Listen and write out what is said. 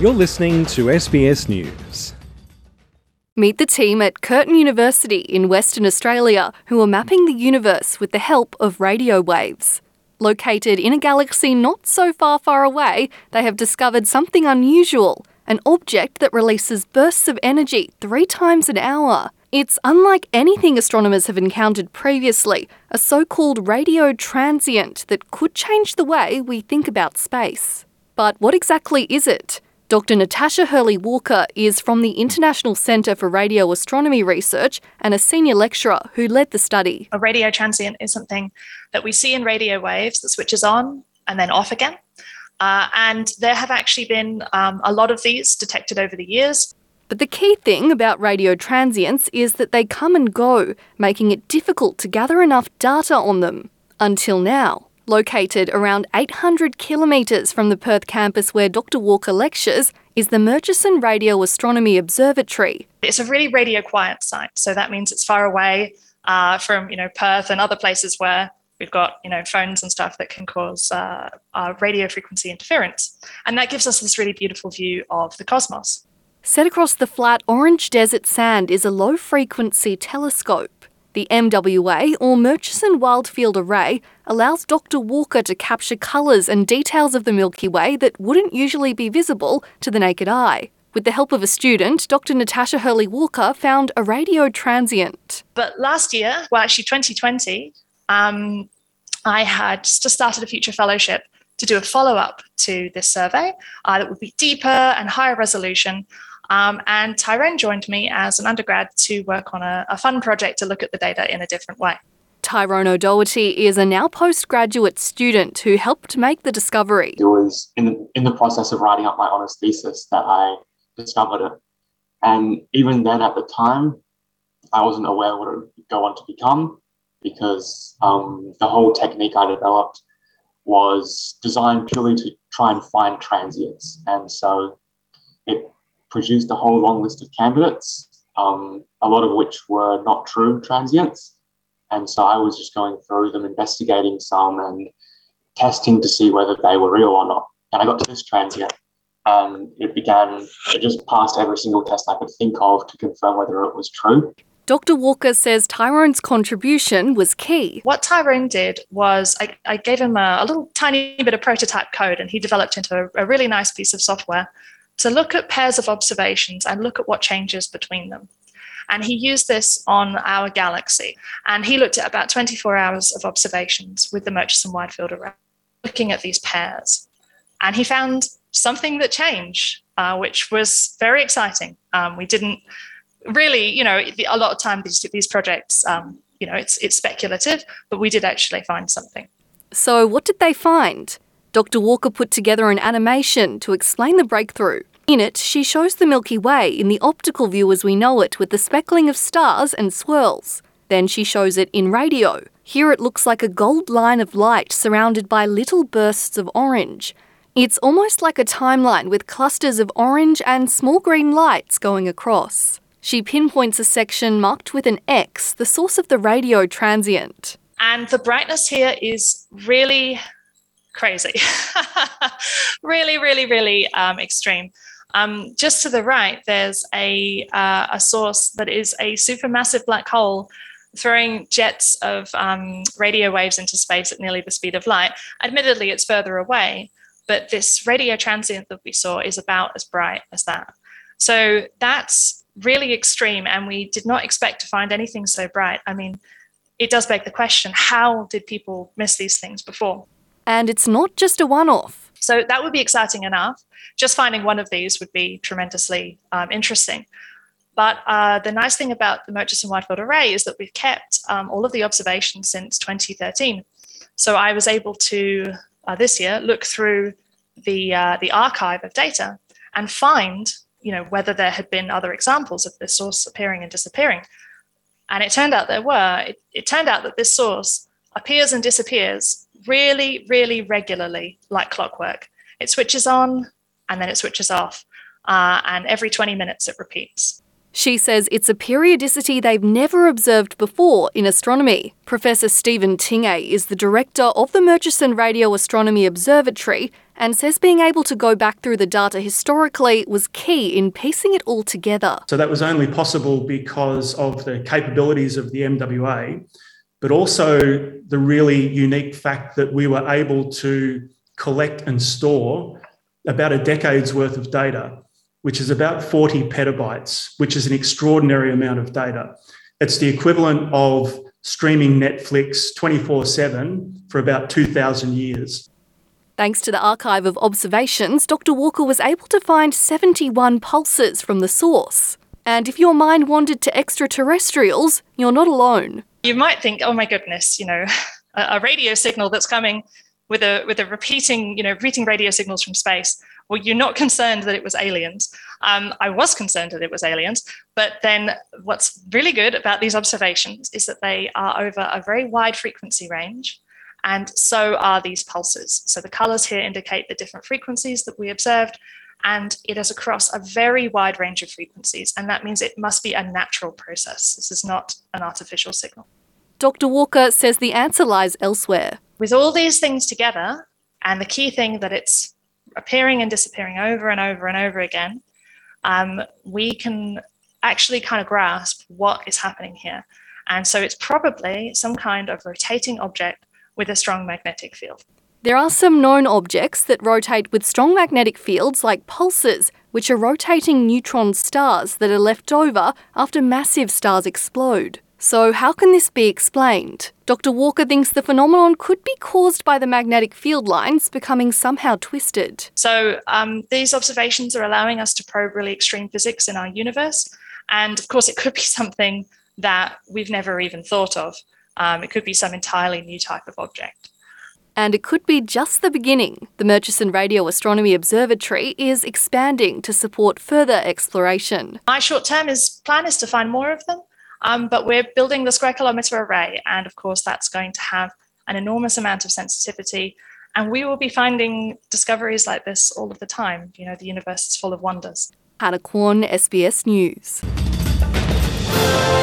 You're listening to SBS News. Meet the team at Curtin University in Western Australia who are mapping the universe with the help of radio waves. Located in a galaxy not so far away, they have discovered something unusual, an object that releases bursts of energy 3 times an hour. It's unlike anything astronomers have encountered previously, a so-called radio transient that could change the way we think about space. But what exactly is it? Dr. Natasha Hurley-Walker is from the International Centre for Radio Astronomy Research and a senior lecturer who led the study. A radio transient is something that we see in radio waves that switches on and then off again. And there have actually been a lot of these detected over the years. But the key thing about radio transients is that they come and go, making it difficult to gather enough data on them. Until now. Located around 800 kilometres from the Perth campus where Dr. Walker lectures is the Murchison Radio Astronomy Observatory. It's a really radio quiet site, so that means it's far away from Perth and other places where we've got phones and stuff that can cause radio frequency interference. And that gives us this really beautiful view of the cosmos. Set across the flat orange desert sand is a low-frequency telescope. The MWA, or Murchison Wildfield Array, allows Dr. Walker to capture colours and details of the Milky Way that wouldn't usually be visible to the naked eye. With the help of a student, Dr. Natasha Hurley-Walker found a radio transient. But last year, well actually 2020, I had just started a future fellowship to do a follow-up to this survey that would be deeper and higher resolution. And Tyrone joined me as an undergrad to work on a fun project to look at the data in a different way. Tyrone O'Doherty is a now postgraduate student who helped make the discovery. It was in the process of writing up my honours thesis that I discovered it. And even then at the time, I wasn't aware what it would go on to become because the whole technique I developed was designed purely to try and find transients. And so it produced a whole long list of candidates, a lot of which were not true transients. And so I was just going through them, investigating some and testing to see whether they were real or not. And I got to this transient and it just passed every single test I could think of to confirm whether it was true. Dr. Walker says Tyrone's contribution was key. What Tyrone did was I gave him a little tiny bit of prototype code and he developed into a really nice piece of software to look at pairs of observations and look at what changes between them. And he used this on our galaxy. And he looked at about 24 hours of observations with the Murchison Wide Field Array, looking at these pairs. And he found something that changed, which was very exciting. We didn't really, a lot of time these projects, it's speculative, but we did actually find something. So what did they find? Dr. Walker put together an animation to explain the breakthrough. In it, she shows the Milky Way in the optical view as we know it, with the speckling of stars and swirls. Then she shows it in radio. Here it looks like a gold line of light surrounded by little bursts of orange. It's almost like a timeline with clusters of orange and small green lights going across. She pinpoints a section marked with an X, the source of the radio transient. And the brightness here is really crazy. really, really, really extreme. Just to the right, there's a source that is a supermassive black hole throwing jets of radio waves into space at nearly the speed of light. Admittedly, it's further away, but this radio transient that we saw is about as bright as that. So that's really extreme, and we did not expect to find anything so bright. I mean, it does beg the question, how did people miss these things before? And it's not just a one-off. So that would be exciting enough. Just finding one of these would be tremendously interesting. But the nice thing about the Murchison Wide Field Array is that we've kept all of the observations since 2013. So I was able to, this year, look through the archive of data and find, whether there had been other examples of this source appearing and disappearing. And it turned out there were. It turned out that this source appears and disappears really, really regularly, like clockwork. It switches on and then it switches off. And every 20 minutes it repeats. She says it's a periodicity they've never observed before in astronomy. Professor Stephen Tingay is the director of the Murchison Radio Astronomy Observatory and says being able to go back through the data historically was key in piecing it all together. So that was only possible because of the capabilities of the MWA, but also the really unique fact that we were able to collect and store about a decade's worth of data, which is about 40 petabytes, which is an extraordinary amount of data. It's the equivalent of streaming Netflix 24/7 for about 2,000 years. Thanks to the archive of observations, Dr. Walker was able to find 71 pulses from the source. And if your mind wandered to extraterrestrials, you're not alone. You might think, oh my goodness, a radio signal that's coming with a repeating radio signals from space. Well, you're not concerned that it was aliens. I was concerned that it was aliens, but then what's really good about these observations is that they are over a very wide frequency range, and so are these pulses. So the colors here indicate the different frequencies that we observed, and it is across a very wide range of frequencies, and that means it must be a natural process. This is not an artificial signal. Dr. Walker says the answer lies elsewhere. With all these things together, and the key thing that it's appearing and disappearing over and over and over again, we can actually kind of grasp what is happening here. And so it's probably some kind of rotating object with a strong magnetic field. There are some known objects that rotate with strong magnetic fields like pulsars, which are rotating neutron stars that are left over after massive stars explode. So how can this be explained? Dr. Walker thinks the phenomenon could be caused by the magnetic field lines becoming somehow twisted. So these observations are allowing us to probe really extreme physics in our universe. And of course, it could be something that we've never even thought of. It could be some entirely new type of object. And it could be just the beginning. The Murchison Radio Astronomy Observatory is expanding to support further exploration. My short-term plan is to find more of them. But we're building the Square Kilometre Array, and of course that's going to have an enormous amount of sensitivity, and we will be finding discoveries like this all of the time. The universe is full of wonders. Hannah Kwon, SBS News.